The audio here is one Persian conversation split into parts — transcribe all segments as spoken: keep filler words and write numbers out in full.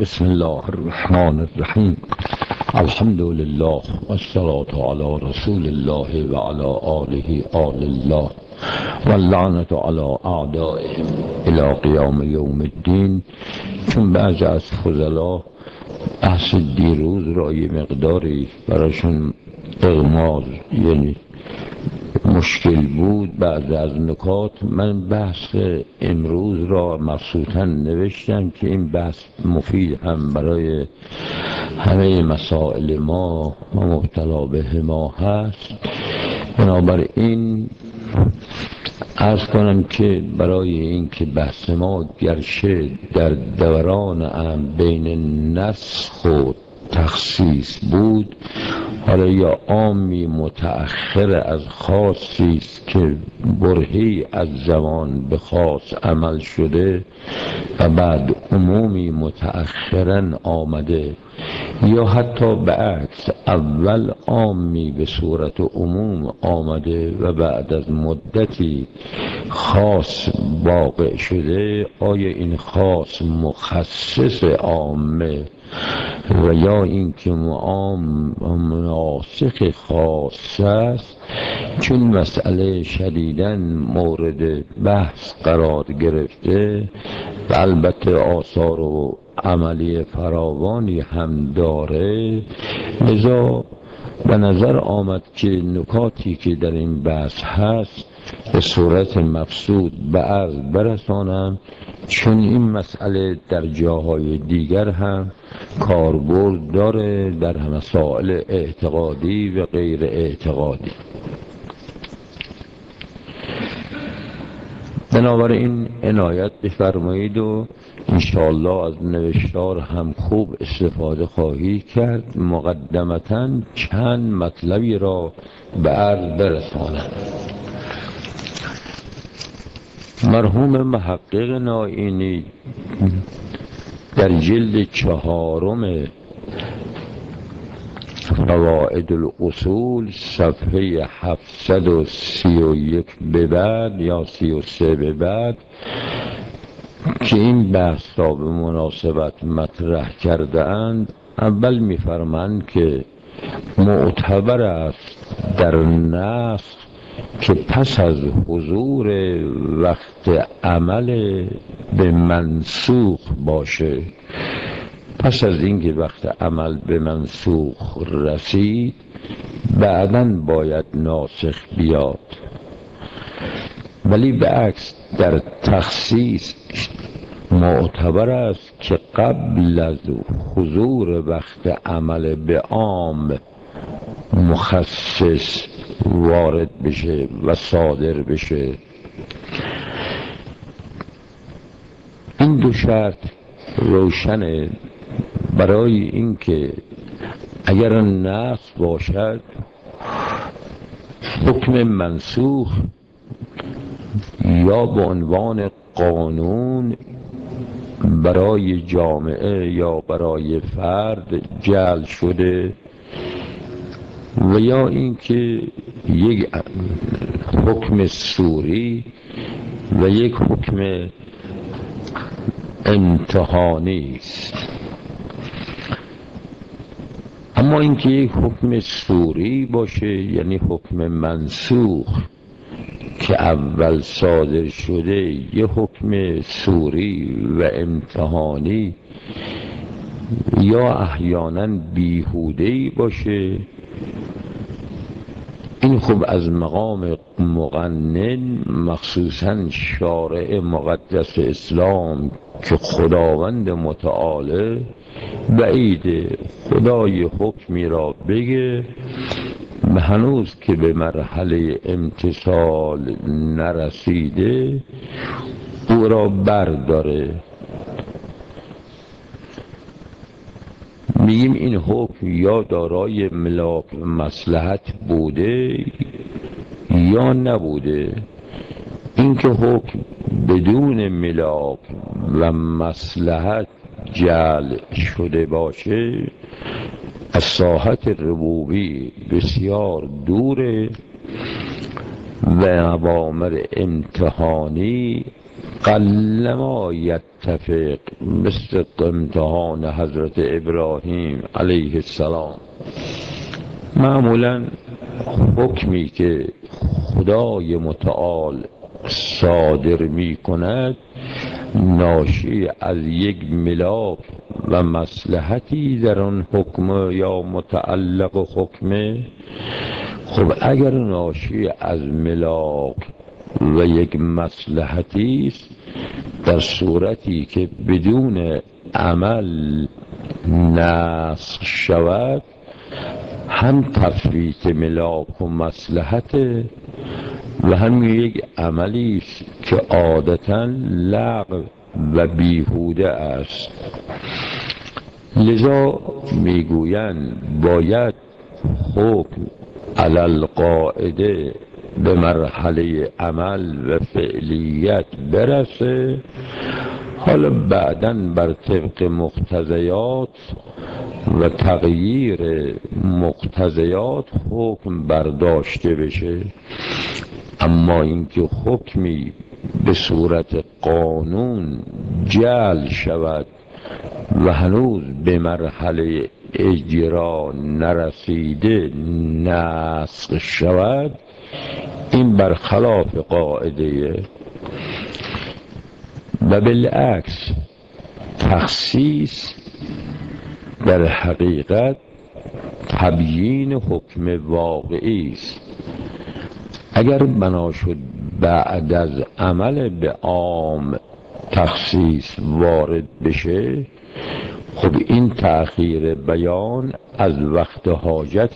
بسم الله الرحمن الرحیم. الحمد لله والصلاة علی رسول الله و علی آله آل الله واللعنة علی اعدائهم الی قیام یوم الدین. چون بعضی از فضلا بحث دیروز را یه مقداری براشون اغماض یعنی مشکل بود بعض از نکات، من بحث امروز را مبسوطاً نوشتم که این بحث مفید هم برای همه مسائل ما و مبتلا به ما هست. بنابراین عرض کنم که برای اینکه بحث ما گرچه در دوران هم بین نسخ و تخصیص بود، حالا یا عامی متأخر از خاصی است که برهی از زمان به خاص عمل شده و بعد عمومی متأخرا آمده، یا حتی به عکس اول عامی به صورت عموم آمده و بعد از مدتی خاص واقع شده. آیا این خاص مخصص عامه و یا اینکه عام مناسخ خاص است؟ چون مسئله شدیداً مورد بحث قرار گرفته و البته آثار و عملی فراوانی هم داره، لذا به نظر آمد که نکاتی که در این بحث هست به صورت مبسوط به عرض برسانم، چون این مسئله در جاهای دیگر هم کاربرد داره، در مسائل اعتقادی و غیر اعتقادی. بنابراین عنایت بفرمایید و انشاءالله از نوشتار هم خوب استفاده خواهی کرد. مقدمتاً چند مطلبی را به عرض برسانم. مرحوم محقق نائینی در جلد چهارم فوائد الاصول صفحه هفتصد و سی و یک به بعد یا سی و سه به بعد که این بحث را به مناسبت مطرح کرده اند، اول می‌فرمایند که معتبر است در نسخ که پس از حضور وقت عمل به منسوخ باشه. پس از اینکه وقت عمل به منسوخ رسید بعداً باید ناسخ بیاد، ولی به عکس در تخصیص معتبر است که قبل از حضور وقت عمل به عام مخصص وارد بشه و صادر بشه. این دو شرط روشنه برای اینکه اگر نسخ باشد حکم منسوخ یا به عنوان قانون برای جامعه یا برای فرد جعل شده، و یا اینکه یک حکم سوری و یک حکم امتحانی است. اما اینکه یک حکم سوری باشه یعنی حکم منسوخ که اول صادر شده، یه حکم سوری و امتحانی یا احیانا بیهوده‌ای باشه، این خوب از مقام مقنن مخصوصا شارع مقدس اسلام که خداوند متعال بعیده خدای حکمی را بگه و هنوز که به مرحله امتثال نرسیده او را برداره. میگیم این حکم یا دارای ملاک مصلحت بوده یا نبوده. اینکه حکم بدون ملاک و مصلحت جعل شده باشه از ساحت ربوبی بسیار دوره و اوامر امتحانی قلما یتفق، مثل امتحان حضرت ابراهیم علیه السلام. معمولا حکمی که خدای متعال صادر می کند ناشی از یک ملاک و مصلحتی در آن حکم یا متعلق حکمه. خب اگر ناشی از ملاک و یک مصلحتی است، در صورتی که بدون عمل نسخ شود، هم تفویت ملاک و مصلحت و هم یک عملی است که عادتا لغو و بیهوده است. لذا میگویند باید حکم علی القاعده به مرحله عمل و فعلیت برسه، حالا بعداً بر طبق مقتضیات و تغییر مقتضیات حکم برداشته بشه. اما اینکه حکمی به صورت قانون جعل شود و هنوز به مرحله اجرا نرسیده نسخ شود، این برخلاف قاعده. و بالعکس تخصیص در حقیقت تبیین حکم واقعی است. اگر بنا شد بعد از عمل به عام تخصیص وارد بشه، خب این تأخیر بیان از وقت حاجت.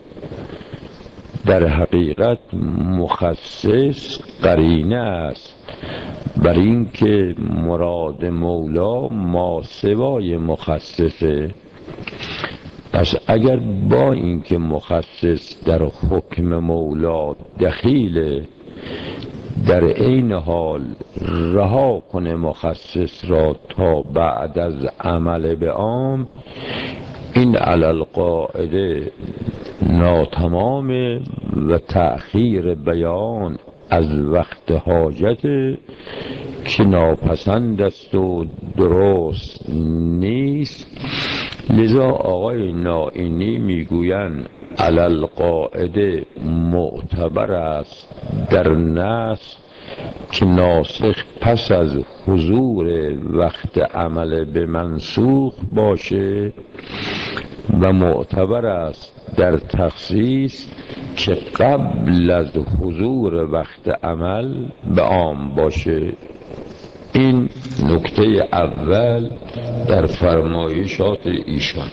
در حقیقت مخصص قرینه است بر این که مراد مولا ما سوای مخصصه. پس اگر با اینکه مخصص در حکم مولا دخیل، در عین حال رها کنه مخصص را تا بعد از عمل به عام، این علی القاعده ناتمام و تأخیر بیان از وقت حاجت که ناپسند است و درست نیست. لذا آقای نائینی میگویند علی القاعده معتبر است در نسخ که ناسخ پس از حضور وقت عمل به منسوخ باشه، و معتبر است در تخصیص که قبل از حضور وقت عمل به عام باشه. این نکته اول در فرمایشات ایشان.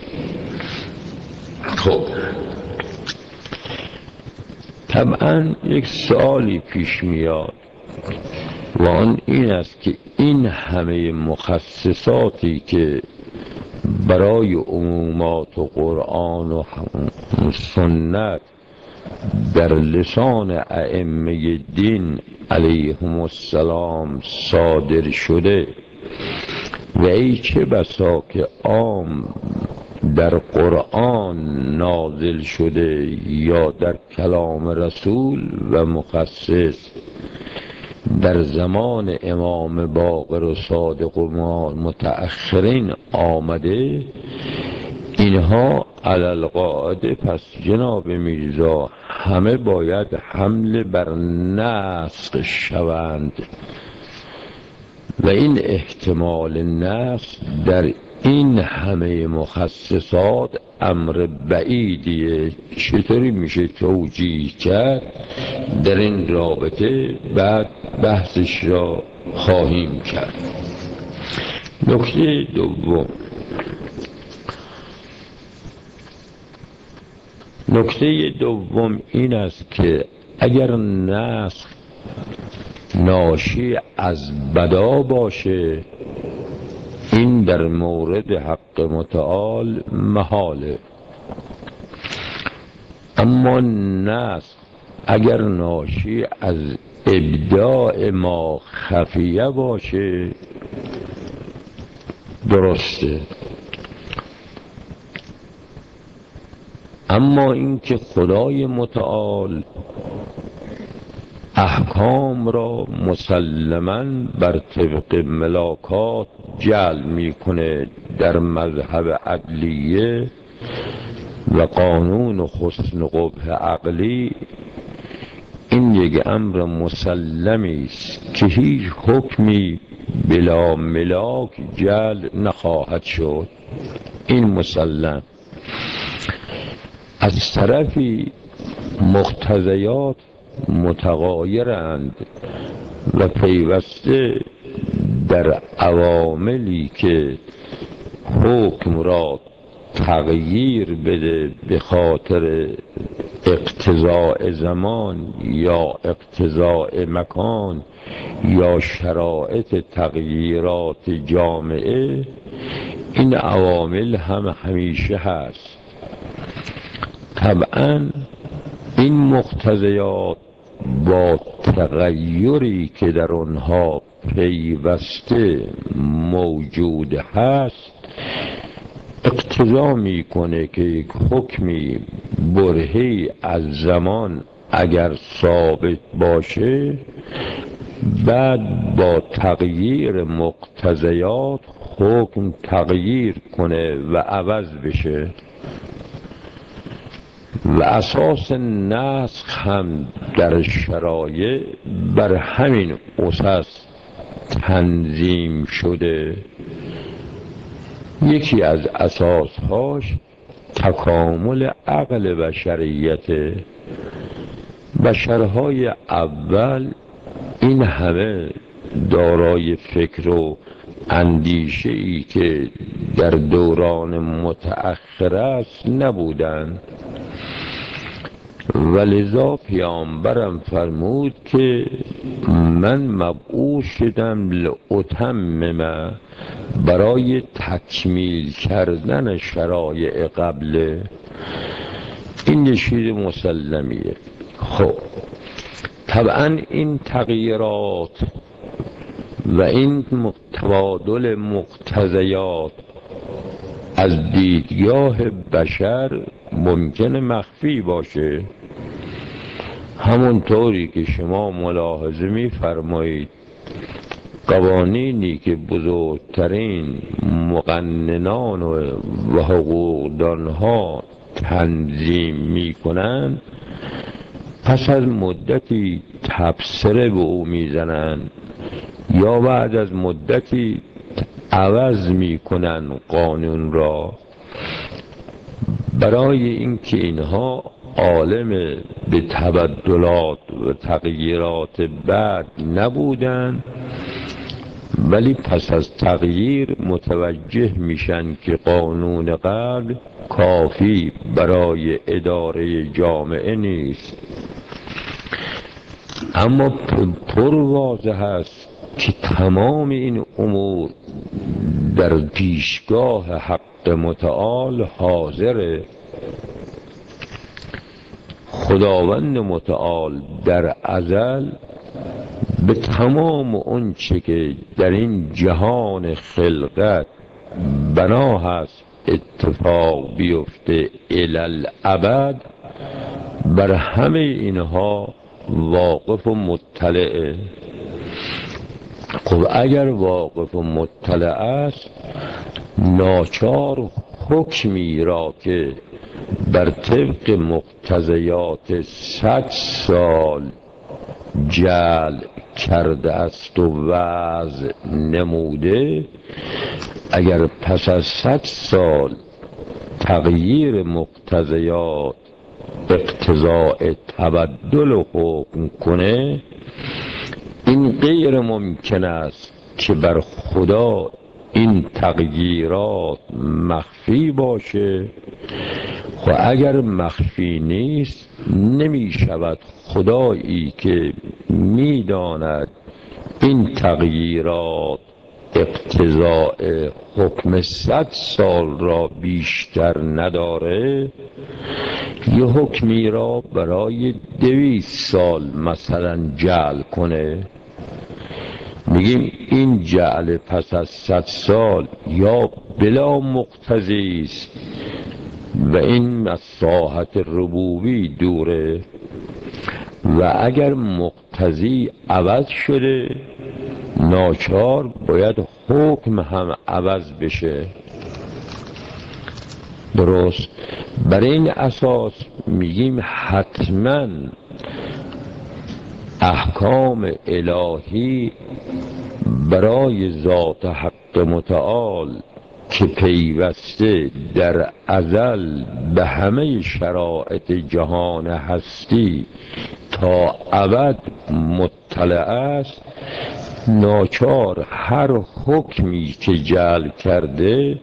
خب طبعا یک سوالی پیش میاد و آن این است که این همه مخصصاتی که برای عمومات و قرآن و سنت در لسان ائمه دین علیهم السلام صادر شده، و ای چه بسا که عام در قرآن نازل شده یا در کلام رسول، و مخصص در زمان امام باقر و صادق و متأخرین آمده، اینها علی القاعده پس جناب میرزا همه باید حمل بر نسخ شوند، و این احتمال نسخ در این همه مخصصات امر بعیدیه. چطوری میشه توجیه کرد؟ در این رابطه بعد بحثش را خواهیم کرد. نکته دوم نکته دوم این است که اگر نسخ ناشی از بدا باشه، این در مورد حق متعال محاله. اما نسخ اگر ناشی از ابداع ما خفیه باشه درسته. اما اینکه خدای متعال احکام را مسلماً بر طبق ملاکات جعل میکنه در مذهب عدلیه و قانون حسن و قبح عقلی. این یک امر مسلمی است که هیچ حکمی بلا ملاک جعل نخواهد شد. این مسلم. از طرفی مقتضیات متغایرند و پیوسته در عواملی که حکم را تغییر بده به خاطر اقتضاء زمان یا اقتضاء مکان یا شرایط تغییرات جامعه، این عوامل هم همیشه هست. طبعا این مقتضیات با تغییری که در آنها پیوسته موجود هست اقتضا میکنه که یک حکمی برهی از زمان اگر ثابت باشه بعد با تغییر مقتضیات حکم تغییر کنه و عوض بشه. و اساس نسخ هم در شرایع بر همین اساس تنظیم شده. یکی از اساسهاش تکامل عقل بشریت. بشرهای اول این همه دارای فکر و اندیشه ای که در دوران متأخر است نبودند، ولذا پیامبرم فرمود که من مبعوث شدم لأتمم، برای تکمیل کردن شرایع قبله. این چیز مسلمیه. خب طبعا این تغییرات و این تبادل مقتضیات از دیدگاه بشر ممکنه مخفی باشه، همونطوری که شما ملاحظه می‌فرمایید قوانینی که بزرگترین مقننان و حقوقدانها تنظیم میکنند پس از مدتی تبصره به او میزنند یا بعد از مدتی عوض میکنن قانون را، برای اینکه اینها عالم به تبدلات و تغییرات بعد نبودن، ولی پس از تغییر متوجه میشن که قانون قبل کافی برای اداره جامعه نیست. اما پر واضح است که تمام این امور در پیشگاه حق متعال حاضره. خداوند متعال در ازل به تمام اون چه که در این جهان خلقت بنا هست اتفاق بیفته الالابد، بر همه اینها واقف و مطلعه. خب اگر واقف و مطلع است، ناچار حکمی را که بر طبق مقتضیات صد سال جعل کرده است و وضع نموده، اگر پس از صد سال تغییر مقتضیات اقتضاء تبدل و حکم کنه، این غیر ممکن است که بر خدا این تغییرات مخفی باشه. و اگر مخفی نیست، نمی شود خدایی که می داند این تغییرات اقتضاء حکم صد سال را بیشتر نداره، یه حکمی را برای دویست سال مثلا جعل کنه. میگیم این جعل پس از صد سال یا بلا مقتضی است و این از ساحت ربوبی دوره، و اگر مقتضی مقتضی عوض شده، ناچار باید حکم هم عوض بشه. درست؟ بر این اساس میگیم حتما احکام الهی برای ذات حق متعال که پیوسته در ازل به همه شرایط جهان هستی تا ابد مطلع است، ناچار هر حکمی که جعل کرده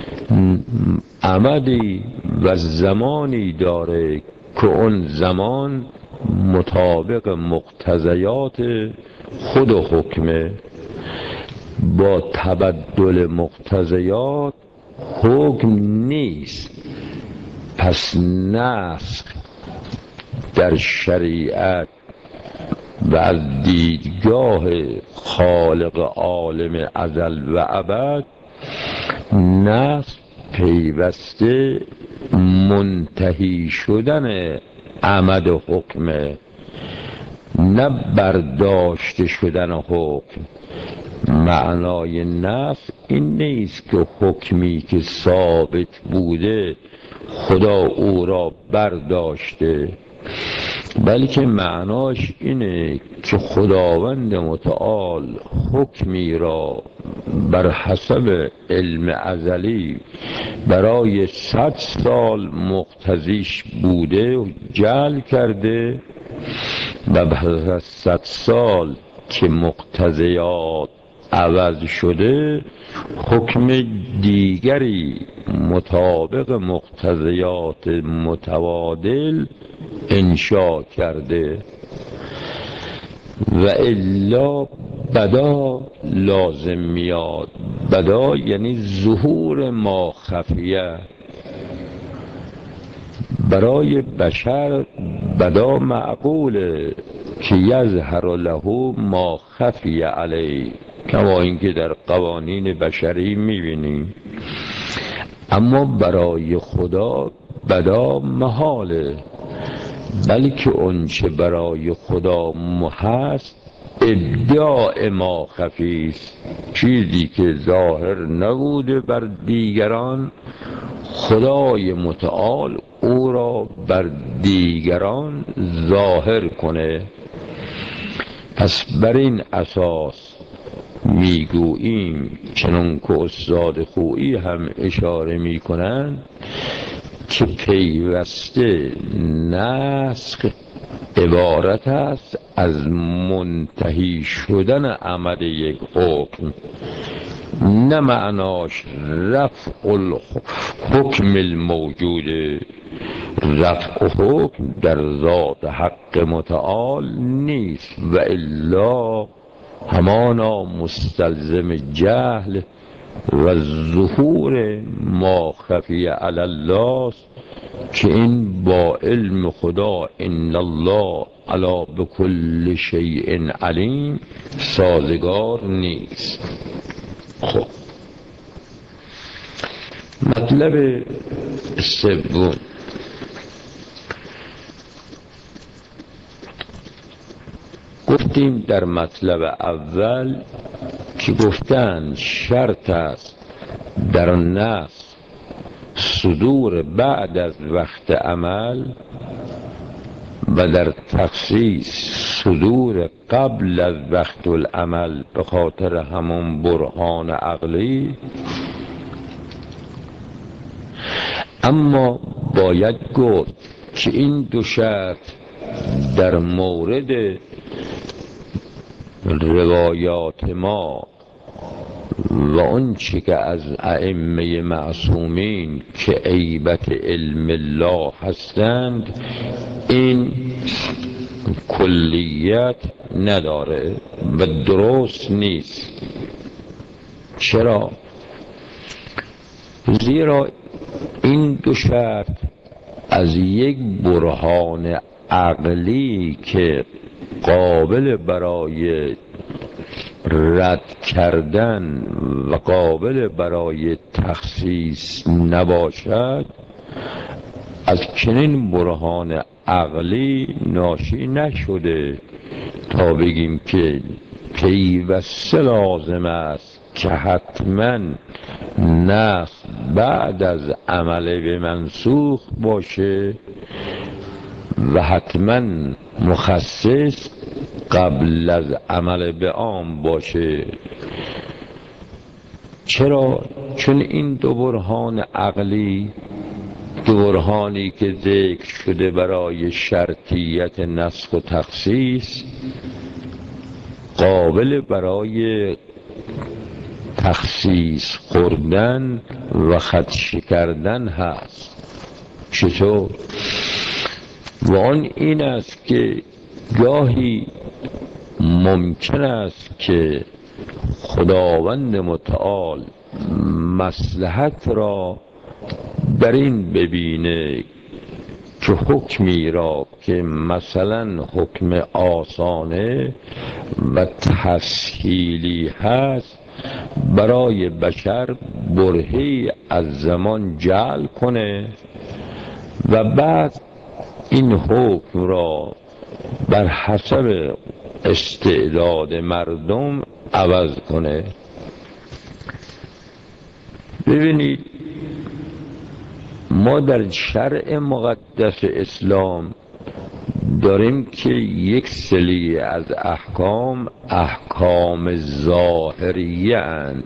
امدی و زمانی داره که اون زمان مطابق مقتضیات خود حکمه. با تبدل مقتضیات حکم نیست. پس نسخ در شریعت و از دیدگاه خالق عالم ازل و ابد، نسخ پیوسته منتهی شدن عمد حکمه، نه برداشته شدن حکم. معنای نسخ این نیست که حکمی که ثابت بوده خدا او را برداشته، بلکه معناش اینه که خداوند متعال حکمی را بر حسب علم ازلی برای صد سال مقتضیش بوده و جعل کرده و بعد از صد سال که مقتضیات عوض شده حکم دیگری مطابق مقتضیات متبادل انشا کرده. و الا بدا لازم میاد. بدا یعنی ظهور ما خفیه. برای بشر بدا معقوله که یظهر له ما خفی علیه، کما اینکه در قوانین بشری میبینیم. اما برای خدا بدا محاله، بلکه اون چه برای خدا هست ابداع ما خفی است. چیزی که ظاهر نبوده بر دیگران، خدای متعال او را بر دیگران ظاهر کنه. پس بر این اساس میگوییم، چنان که استاد خویی هم اشاره میکنند، که پیوسته نسخ عبارت است از منتهی شدن عمد یک حکم، نه معناش رفع الحکم الموجود. رفع حکم در ذات حق متعال نیست، و الا همانا مستلزم جهل و ظهور ما خفی علی الله، که این با علم خدا ان الله علی بكل شیء علیم سازگار نیست. خب مطلب سوم، گفتیم در مطلب اول که گفتن شرط است در نسخ صدور بعد از وقت عمل و در تخصیص صدور قبل از وقت العمل، به خاطر همون برهان عقلی. اما باید گفت که این دو شرط در مورد روایات ما و اون چی که از ائمه معصومین که عیبت علم الله هستند این کلیت نداره و درست نیست. چرا؟ زیرا این دو شرط از یک برهان عقلی که قابل برای رد کردن و قابل برای تخصیص نباشد، از چنین برهان عقلی ناشی نشده تا تا بگیم که پیوسته لازم است که حتما نسخ بعد از عمل به منسوخ باشه و حتما مخصص قبل از عمل به عام باشه. چرا؟ چون این دو برهان عقلی، دو برهانی که ذکر شده برای شرطیت نسخ و تخصیص، قابل برای تخصیص خوردن و خدشه کردن هست. چطور؟ و آن این است که گاهی ممکن است که خداوند متعال مصلحت را در این ببینه که حکمی را که مثلا حکم آسانه و تسهیلی هست برای بشر برهه‌ای از زمان جعل کنه و بعد این حکم را بر حسب استعداد مردم عوض کنه. ببینید ما در شرع مقدس اسلام داریم که یک سری از احکام احکام ظاهریه اند.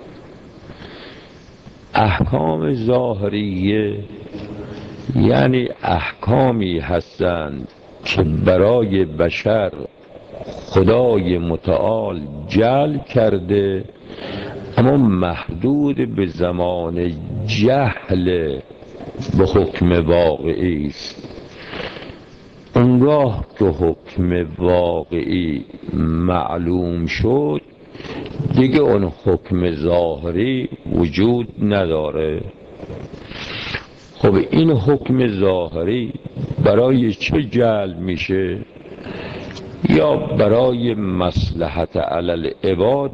احکام ظاهریه یعنی احکامی هستند که برای بشر خدای متعال جعل کرده، اما محدود به زمان جهل به حکم واقعی است. اونگاه که حکم واقعی معلوم شد دیگه اون حکم ظاهری وجود نداره. خب این حکم ظاهری برای چه جعل میشه؟ یا برای مصلحت علی العباد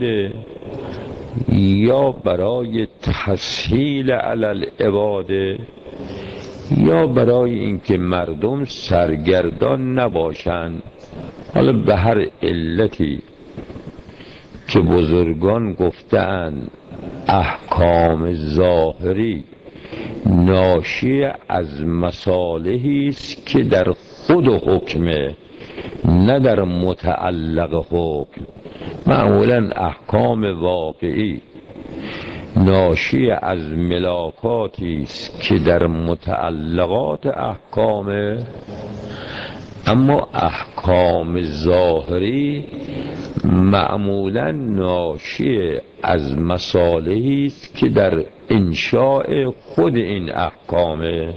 یا برای تسهیل علی العباد یا برای اینکه مردم سرگردان نباشند. حالا به هر علتی که بزرگان گفتند احکام ظاهری ناشی از مصالحی است که در خود حکمه، نه در متعلق حکم. معمولا احکام واقعی ناشی از ملاکاتی است که در متعلقات احکامه، اما احکام ظاهری معمولا ناشی از مصالحی است که در انشاء خود این احکامه.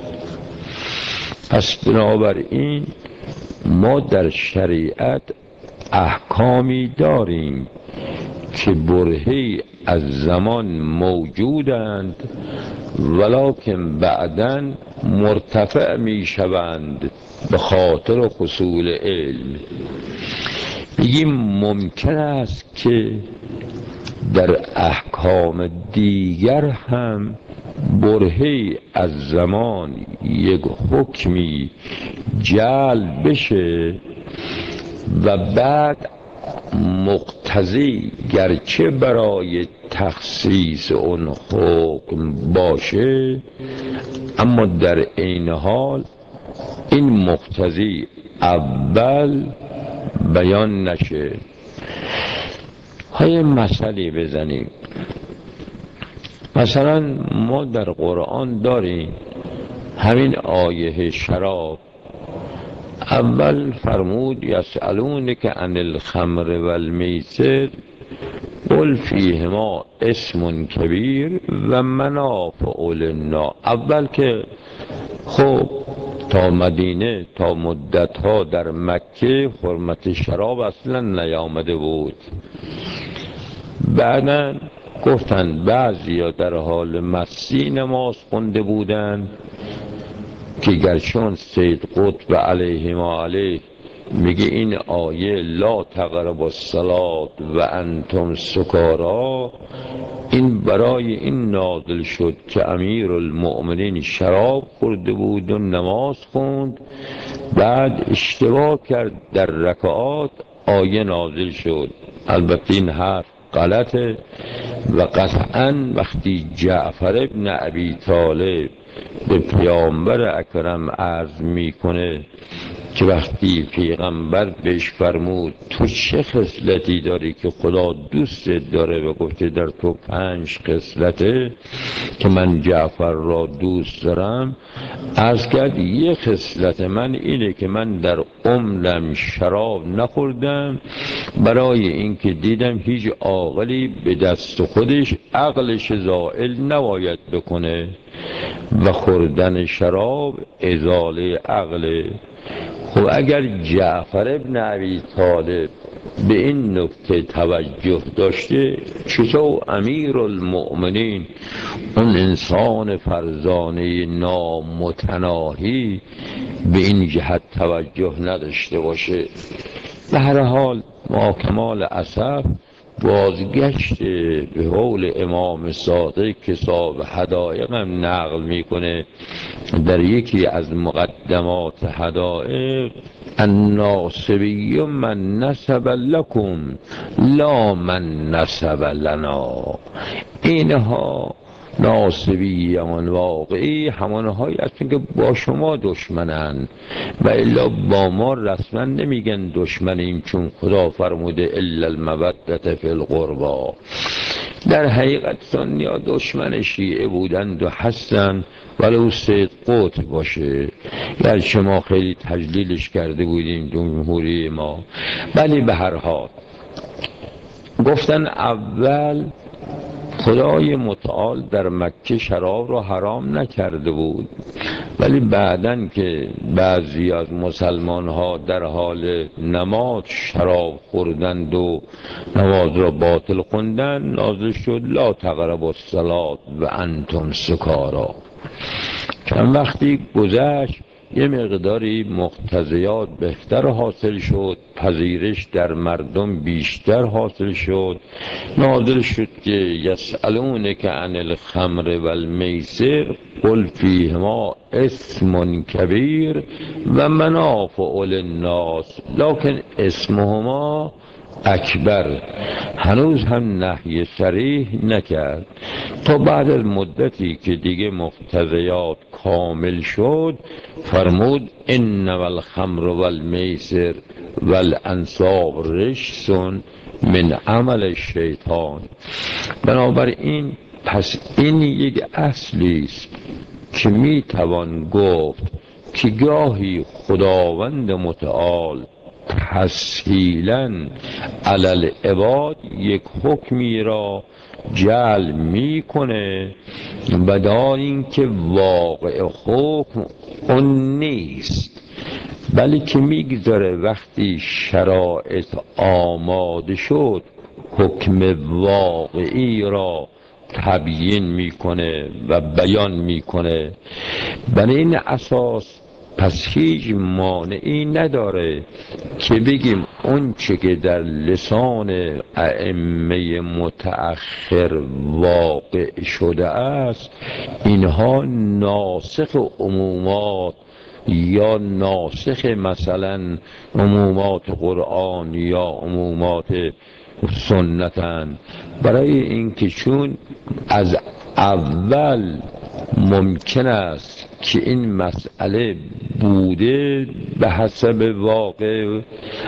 پس بنابراین ما در شریعت احکامی داریم که برهه‌ای از زمان موجودند ولکن بعداً مرتفع می شوند به خاطر حصول علم. بگیم ممکن است که در احکام دیگر هم برهه‌ای از زمان یک حکمی جعل بشه و بعد مقتضی گرچه برای تخصیص اون حکم باشه، اما در عین حال این مقتضی اول بیان نشه. های مسئله بزنیم. مثلا ما در قرآن داریم همین آیه شراب، اول فرمود یسألونک عن الخمر والمیسر قل فیهما اسم کبیر و منافع للناس. اول که خب تا مدینه تا مدت ها در مکه حرمت شراب اصلا نیامده بود. بعدا گفتن بعضی در حال مستی نماز خونده بودن که گرچه سید قطب علیه ما علیه میگه این آیه لا تقربوا الصلاة و انتم سکارا، این برای این نازل شد که امیر المؤمنین شراب خورده بود و نماز خوند، بعد اشتباه کرد در رکعات، آیه نازل شد. البته این حرف غلطه و قطعا وقتی جعفر ابن ابی طالب به پیامبر اکرم عرض میکنه که وقتی پیغمبر بهش فرمود تو چه خصلتی داری که خدا دوست داره و گفته در تو پنج خصلته که من جعفر را دوست دارم، عرض کرد یه خصلت من اینه که من در عمرم شراب نخوردم، برای اینکه دیدم هیچ عاقلی به دست خودش عقلش زائل نباید بکنه و خوردن شراب ازاله عقله. خب اگر جعفر ابن ابی طالب به این نکته توجه داشته، چطور امیر المؤمنین اون انسان فرزانه نامتناهی به این جهت توجه نداشته باشه؟ به هر حال ما کمال اسف بازگشت به قول امام صادق که صاحب حدایق هم نقل میکنه در یکی از مقدمات حدایق: الناصبی من نسب لکم لا من نسب لنا. اینها ناصبیان واقعی همانهایی هستند که با شما دشمنن و الا با ما رسما نمیگن دشمنیم، چون خدا فرموده الا المودة فی القربا. در حقیقت سنی‌ها دشمن شیعه بودند و هستند، ولو سید قطب باشه، گرچه ما خیلی تجلیلش کرده بودیم جمهوری ما. ولی به هر حال گفتن اول خدای متعال در مکه شراب را حرام نکرده بود، ولی بعدن که بعضی از مسلمان ها در حال نماز شراب خوردند و نماز را باطل خوندن، نازل شد لا تقربوا الصلاة و انتم سکارا. چند وقتی گذشت یه مقداری مقتضیات بهتر حاصل شد، پذیرش در مردم بیشتر حاصل شد، نازل شد که یسألونک عن الخمر والمیسر قل فیهما اسم کبیر و منافع للناس لکن اسمهما اکبر. هنوز هم نهی صریح نکرد تا بعد از مدتی که دیگه مقتضیات کامل شد فرمود انما الخمر والمیسر والانصاب رجس من عمل الشیطان. بنابراین پس این یک اصلی است که می توان گفت که گاهی خداوند متعال تسهیلاً علی العباد یک حکمی را جعل میکنه و دار این که واقع حکم اون نیست، بلی که میگذاره وقتی شرایط آماده شد حکم واقعی را تبیین میکنه و بیان میکنه. بر این اساس پس هیچ مانعی نداره که بگیم اون چه که در لسان ائمه متأخر واقع شده است اینها ناسخ عمومات یا ناسخ مثلا عمومات قرآن یا عمومات سنتن، برای اینکه چون از اول ممکن است که این مسئله بوده به حسب واقع،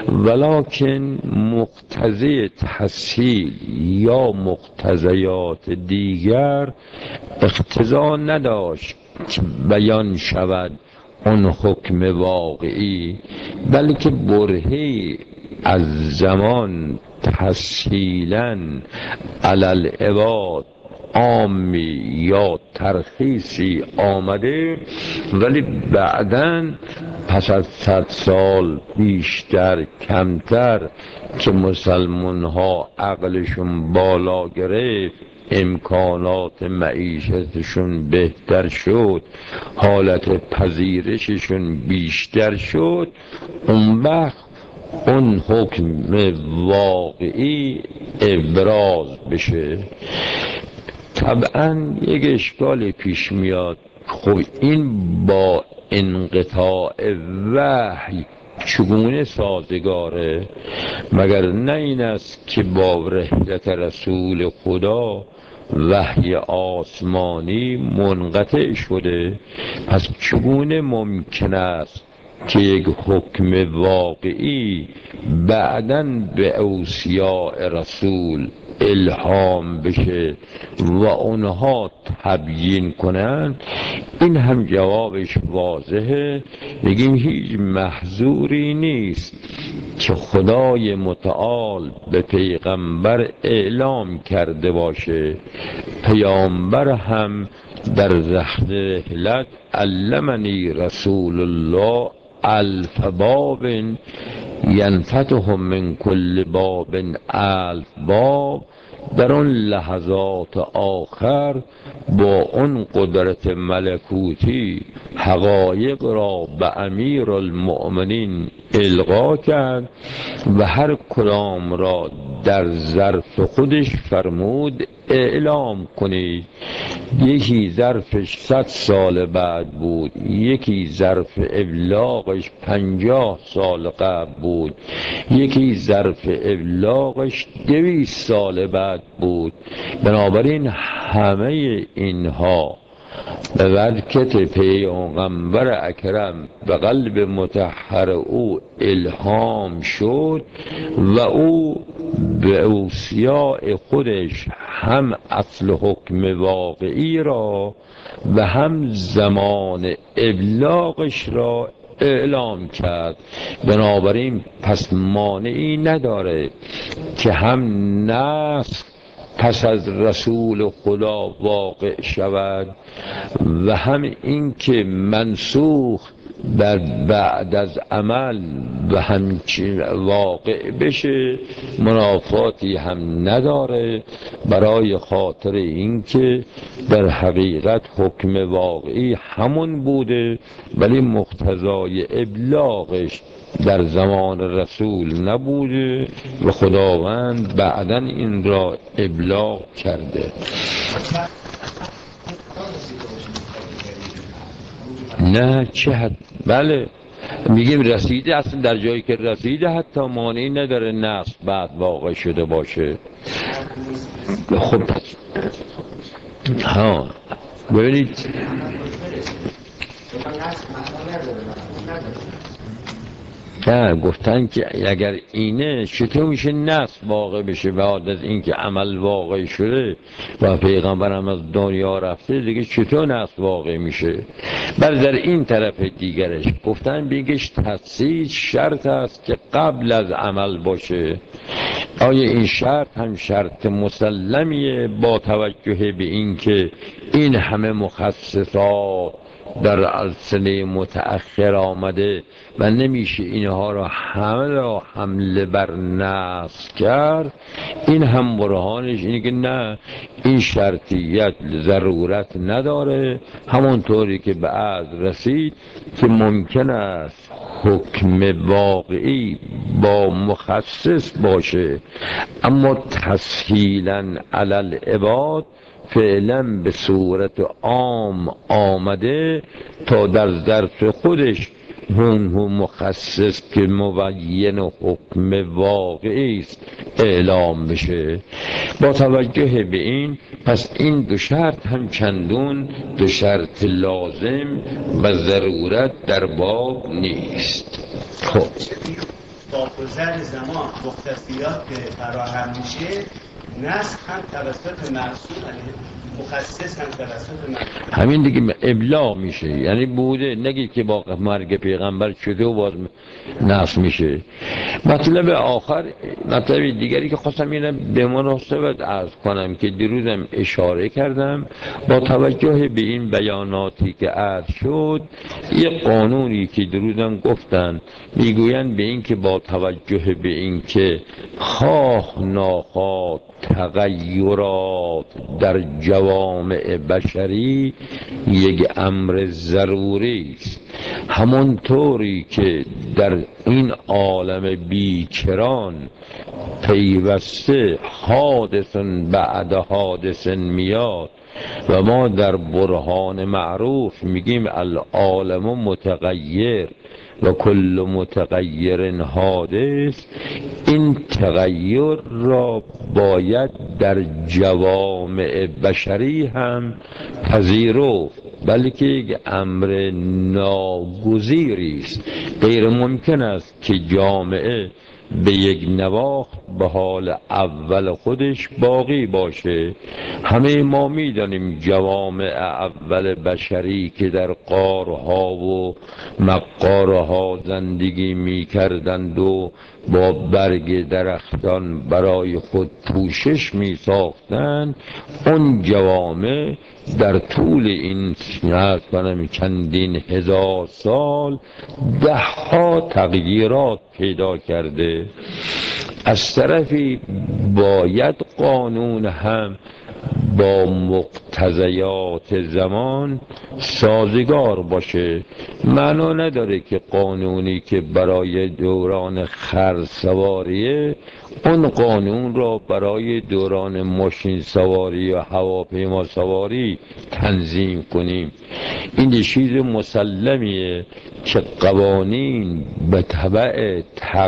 ولکن مقتضی تسهیل یا مقتضیات دیگر اقتضا نداشت که بیان شود اون حکم واقعی، بلکه برهی از زمان تسهیلاً علی العباد عامی یا ترخیصی آمده، ولی بعداً پس از صد سال بیشتر کمتر که مسلمان ها عقلشون بالا گرفت، امکانات معیشتشون بهتر شد، حالت پذیرششون بیشتر شد، اون وقت اون حکم واقعی ابراز بشه. طبعا یک اشکال پیش میاد، خب این با انقطاع وحی چگونه سازگاره؟ مگر نه این است که با رحلت رسول خدا وحی آسمانی منقطع شده؟ پس چگونه ممکن است که یک حکم واقعی بعداً به اوصیاء رسول الهام بشه و اونها تبیین کنند؟ این هم جوابش واضحه. میگیم هیچ محظوری نیست که خدای متعال به پیغمبر اعلام کرده باشه. پیامبر هم در ذخر رحلت علمنی رسول الله الف باب ینفتح من کل باب الف باب، در اون لحظات آخر با اون قدرت ملکوتی حقایق را به امیر المؤمنین القا کرد و هر کدام را در ظرف خودش فرمود اعلام کنید. یکی ظرفش صد سال بعد بود، یکی ظرف ابلاغش پنجاه سال قبل بود، یکی ظرف ابلاغش دویست سال بعد بود. بنابراین همه اینها به برکت پیغمبر اکرم به قلب مطهر او الهام شد و او به اوصیاء خودش هم اصل حکم واقعی را و هم زمان ابلاغش را اعلام کرد. بنابراین پس مانعی نداره که هم نسخ پس از رسول خدا واقع شود و هم این که منسوخ در بعد از عمل و همچین واقع بشه منافاتی هم نداره، برای خاطر اینکه در حقیقت حکم واقعی همون بوده ولی مقتضای ابلاغش در زمان رسول نبوده و خداوند بعداً این را ابلاغ کرده. نه چه حد... بله میگیم رسیده، اصلا در جایی که رسیده حتی مانعی نداره نقص بعد واقع شده باشه. خب ها ببینید نه گفتن که اگر اینه چطور میشه نصب واقع بشه بعد از اینکه عمل واقع شده و پیغمبرم از دنیا رفته دیگه چطور نصب واقع میشه؟ بل در این طرف دیگرش گفتن بگش تفسیر شرط است که قبل از عمل باشه. آیا این شرط هم شرط مسلمیه با توجه به اینکه این همه مخصصات در السنه متأخر آمده و نمیشه اینها را همه را حمله بر نص کرد؟ این هم برهانش اینه که نه، این شرطیت ضرورت نداره، همونطوری که به عرض رسید که ممکن است حکم واقعی با مخصص باشه اما تسهیلاً علی العباد فعلا به صورت عام آمده تا در ظرف خودش اون مخصص که مبین حکم واقعی است اعلام بشه. با توجه به این پس این دو شرط هم چندون دو شرط لازم و ضرورت در باب نیست. خب با گذر زمان مختصیات که فراهم میشه نسخ هم توسط مقصود مخصص هم توسط مقصود همین دیگه ابلاغ میشه، یعنی بوده نگید که با مرگ پیغمبر شده و باز نسخ میشه. مطلب آخر، مطلب دیگری که خواستم اینه به مناسبت عرض کنم که دیروزم اشاره کردم، با توجه به این بیاناتی که عرض شد یه قانونی که دیروزم گفتن میگوین به این که با توجه به این که خواه ناخواه تغییرات در جوامع بشری یک امر ضروری است، همونطوری که در این عالم بیکران پیوسته حادث بعد حادث میاد و ما در برهان معروف میگیم العالم متغیر و کل متغیر حادث. این تغییر را باید در جوامع بشری هم پذیرفت، بلکه یک امر ناگزیری است. غیر ممکن است که جامعه به یک نواخت به حال اول خودش باقی باشه. همه ما میدانیم جوامع اول بشری که در غارها و مغارها زندگی میکردند و با برگ درختان برای خود پوشش میساختند، اون جوامع در طول این چندین هزار سال ده ها تغییرات پیدا کرده. از طرفی باید قانون هم با مقتضیات زمان سازگار باشه. معنا نداره که قانونی که برای دوران خرسواریه اون قانون را برای دوران ماشین سواری و هواپیما سواری تنظیم کنیم. این چیز مسلمیه که قوانین به تبع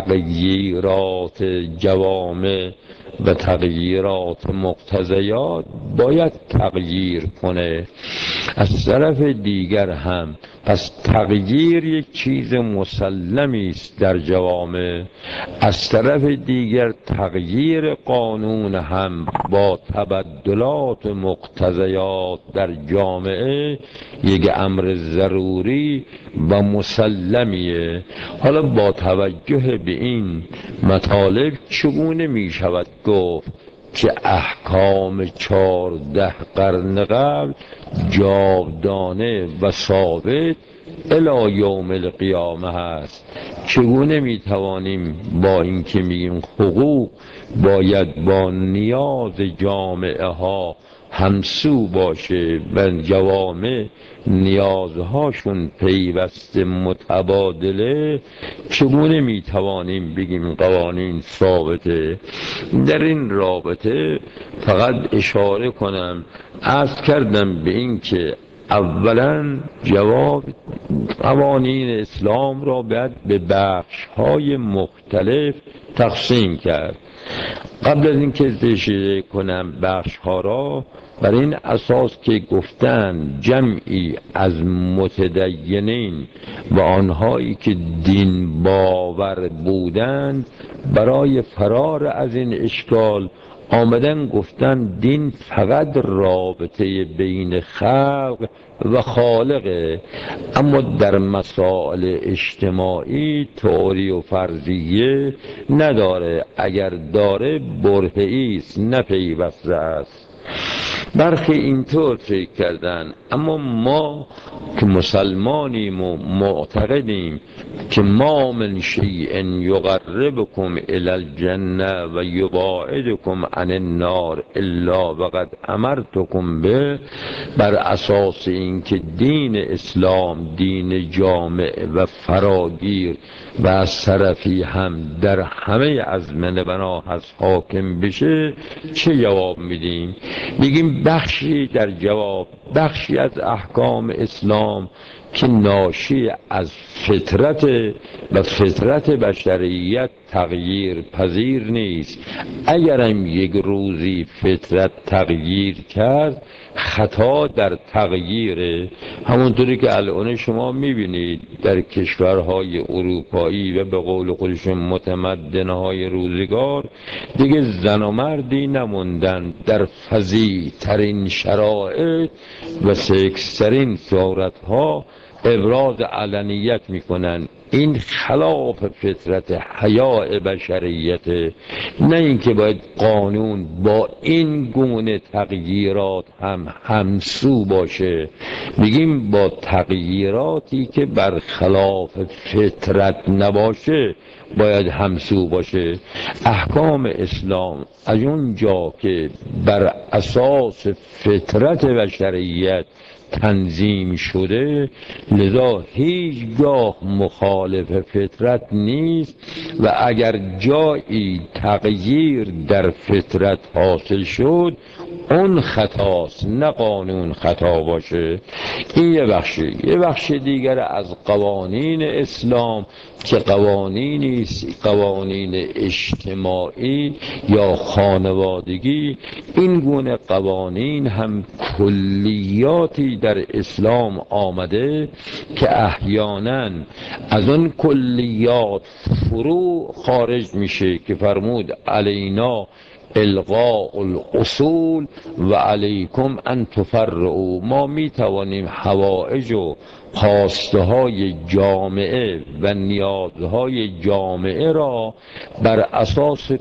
تغییرات جوامع و تغییرات مقتضیات باید تغییر کنه. از طرف دیگر هم پس تغییر یک چیز مسلمی است در جوامع. از طرف دیگر تغییر قانون هم با تبدلات مقتضیات در جامعه یک امر ضروری و مسلمیه. حالا با توجه به این مطالب چگونه می شود گفت که احکام چهارده قرن قبل جاودانه و ثابت الی یوم القیامه هست؟ چگونه میتوانیم با اینکه میگیم حقوق باید با نیاز جامعه ها همسو باشه و جوامع نیازهاشون پیوسته متبادله، چگونه میتوانیم بگیم قوانین ثابته؟ در این رابطه فقط اشاره کنم، عرض کردم به این که اولا جواب قوانین اسلام را باید به بخش های مختلف تقسیم کرد. قبل از اینکه تشریح کنم بخش ها را، بر این اساس که گفتن جمعی از متدینین و آنهایی که دین باور بودند برای فرار از این اشکال آمدن گفتن دین فقط رابطه بین خلق و خالقه، اما در مسائل اجتماعی تئوری و فرضیه نداره، اگر داره برهه‌ای است نه پیوسته است. برخی اینطور فکر کردن، اما ما که مسلمانیم و معتقدیم که ما من شیء یقربکم الی الجنه و یباعدکم عن النار الا وقد امرتکم به، بر اساس اینکه دین اسلام دین جامع و فراگیر و از طرفی هم در همه ازمنه بنا هست حاکم بشه، چه جواب میدیم؟ میگیم بخشی در جواب، بخشی از احکام اسلام که ناشی از فطرت و فطرت بشریت تغییر پذیر نیست. اگرم یک روزی فطرت تغییر کرد، خطا در تغییره. همونطوری که الان شما میبینید در کشورهای اروپایی و به قول خودشون متمدنهای روزگار دیگه زن و مردی نموندن در فضیع ترین شرایط و سکس ترین صورتها ابراز علنیت میکنن. این خلاف فطرت حیاء بشریت، نه اینکه باید قانون با این گونه تغییرات هم همسو باشه. میگیم با تغییراتی که برخلاف فطرت نباشه باید همسو باشه. احکام اسلام از اون جا که بر اساس فطرت بشریت تنظیم شده، لذا هیچگاه مخالف فطرت نیست و اگر جایی تغییر در فطرت حاصل شد اون خطاست، نه قانون خطا باشه. این یه بخشی. یه بخش دیگر از قوانین اسلام که قوانینی است، قوانین اجتماعی یا خانوادگی، این گونه قوانین هم کلیاتی در اسلام آمده که احیانا از اون کلیات فرو خارج میشه که فرمود علینا الغاء الاصول و علیکم ان تفرعوا. ما می توانیم حوائج و خواسته های جامعه و نیازهای جامعه را بر اساس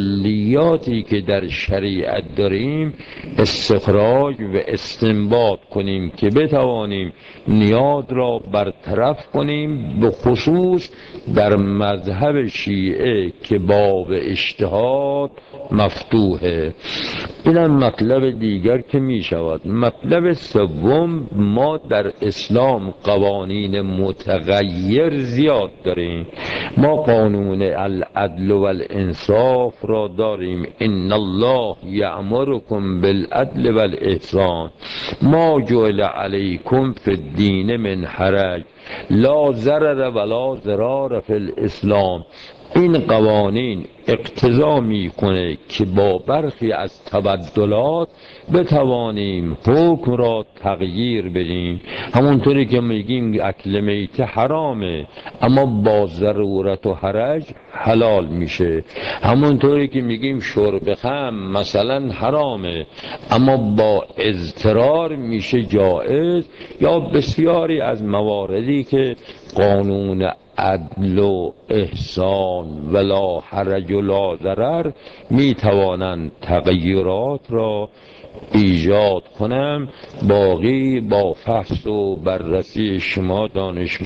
کلیاتی که در شریعت داریم استخراج و استنباط کنیم که بتوانیم نیاز را برطرف کنیم، به خصوص در مذهب شیعه که باب اجتهاد مفتوحه. اینم مطلب دیگر که می شود. مطلب سوم، ما در اسلام قوانین متغیر زیاد داریم. ما قانون العدل و الانصاف را داریم، ان الله یأمرکم بالعدل و الاحسان، ما جعل علیکم فی الدین من حرج، لا ضرر ولا ضرار فی الاسلام. این قوانین اقتضا میکنه که با برخی از تبدلات بتوانیم حکم را تغییر بدیم. همونطوری که میگیم اکل میت حرامه اما با ضرورت و حرج حلال میشه، همونطوری که میگیم شرب خمر مثلا حرامه اما با اضطرار میشه جائز، یا بسیاری از مواردی که قانون عدل و احسان ولا حرج و لا ضرر می توانند تغییرات را ایجاد کنم. باقی با فحص و بررسی شما دانش